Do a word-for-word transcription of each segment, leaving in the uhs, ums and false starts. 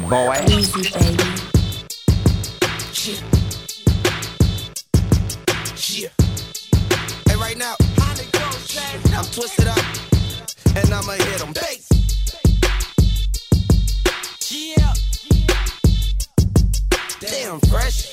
boy. Easy, baby. Yeah. Yeah. Hey, right now, I'm twisted up, and I'ma hit 'em bass. Yeah. Damn fresh.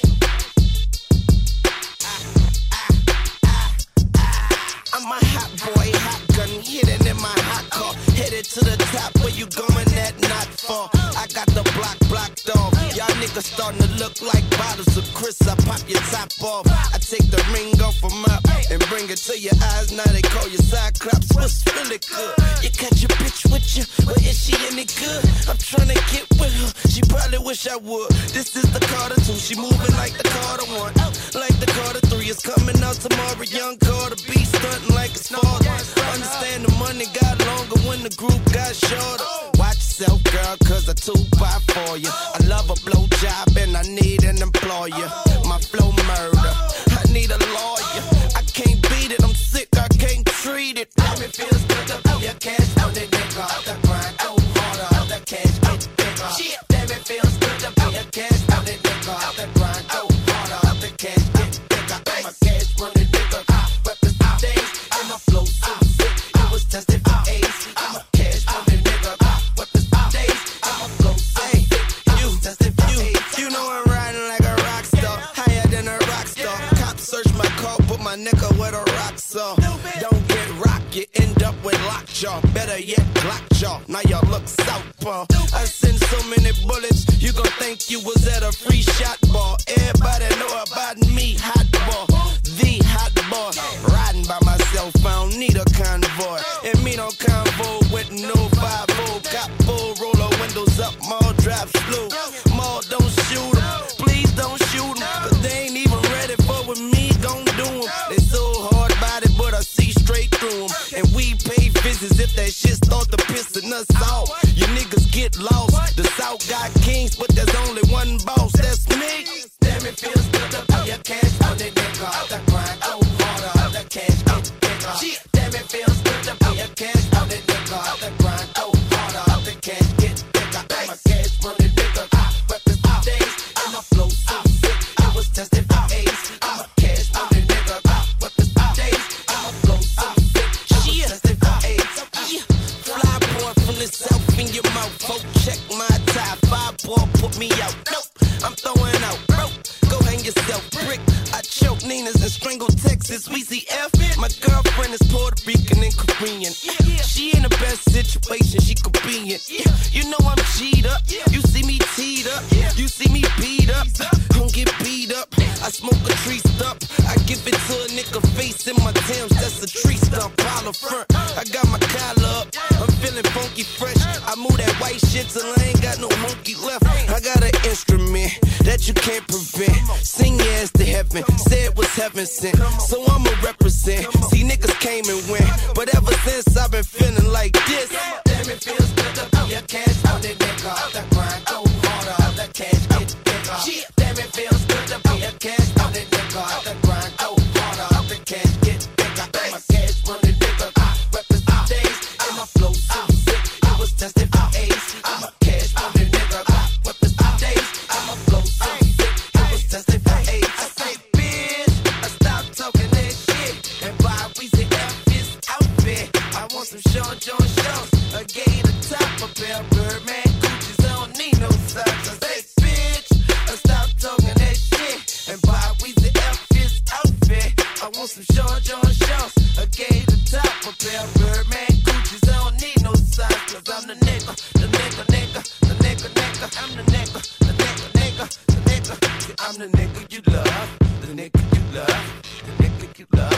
I'm a hot boy, hot gun, hidden in my hot car. Headed to the top, where you going at not far. I got the block blocked off. Y'all niggas starting to look like bottles of Chris. I pop your top off. I take the ring off from up and bring it to your eyes. Now they call you Cyclops. What's really good? You got your bitch with you, but is she any good? I'm trying to get with her. She probably wish I would. This is the Carter two. She moving like the Carter one, like the Carter three. It's coming out tomorrow. Young Carter B stunting like it's father. Understand the money got longer when the group got shorter. Watch yourself, girl, cause I two by for you. I love a blowjob and I need an employer. My flow murder, I need a lawyer. I can't beat it, I'm sick, I can't treat it. Damn, it feels good to put your cash on the nigga. The grind go harder, the cash get bigger. Shit, damn, it feels good to put your cash on the nigga. The grind go harder, the cash get bigger. I'm a cash running nigga. Weapons for days, and my flow so sick. It was tested for AIDS. I'm a cash running nigga. Weapons for days, and my flow so sick. It was tested for AIDS. You know I'm riding like a rock star, higher than a rock star. Cops search my car, put my nigga with a rock saw. Don't get rocked, you end up with lockjaw. Better yet, lockjaw. Now y'all look southpaw. I send so many bullets, you gon' think you was at a free shot ball. Everybody know about me, hot boy, the hot boy. Riding by myself, I don't need a convoy. And me no convoy with no five oh. Got full roller windows up, mall drive slow. Mall don't shoot 'em, please don't shoot 'em, cause they ain't even ready for what me gon' do 'em. They so hard body, but I see straight through 'em. And we pay visits if that shit start to pissing us off. You niggas get lost. The South got kings, but there's only one boss, that's me. Damn, it feels good to put your cash on the nigga. The grind go harder, the cash get bigger. Damn, it feels good to put your cash on the nigga. The grind go harder, the cash get bigger. I'm a cash running nigga. Weapons for days, and my flow so sick. I was tested for AIDS. I'm a cash running nigga. Weapons for days, and my flow so sick. I was tested for AIDS. Yeah. Fly boy from the south in your mouth. Folk check my tie. Five boy put me out. Nope, I'm throwing out. Bro, go hang yourself, brick. I choke Nina's and strangle Texas. Weezy F. My girlfriend is Puerto Rican and Korean. She in the best situation she could be in. You know I'm G'd up. You see me teed up. You see me beat up. Don't get beat up. I smoke a tree stump. I give it to a nigga face in my Timbs. That's a tree stump. Pile of front. I got my collar up. I'm feeling funky fresh. I move that white shit till I ain't got no monkey left. I got an instrument that you can't prevent. Sing your ass to heaven. Say it was heaven sent. So I'ma represent. See, niggas came and went, but ever since I've been feeling like this. Damn, it feels good to put your cash on the nigga. The grind go harder, the cash get bigger. Damn, it feels good to put your cash on the nigga. The grind go harder, the cash get bigger. I'm a cash running nigga. Weapons for days, and my flow so sick. It was tested for AIDS. I'm a cash running nigga. Weapons for days, and my flow so sick. It was tested for AIDS. I say, bitch, I stop talking that shit and buy Weezy F this outfit. I want some Sean John shows. I gave you the top, a pair of Birdman Gucci's. I don't need no socks. I say, bitch, I stop talking that shit and buy Weezy F this outfit. I want some Sean John shows. I gave you the top, a pair of Birdman Gucci's. I don't need no socks, cause I'm the nigga, the nigga, nigga, the nigga, nigga. I'm the nigga, the nigga, nigga, the nigga. See, I'm the nigga you love, the nigga you love, the nigga you love.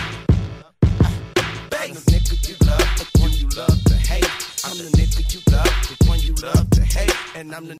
I'm the nigga you love, the one you love to hate. I'm the nigga you love, the one you love to hate. And I'm the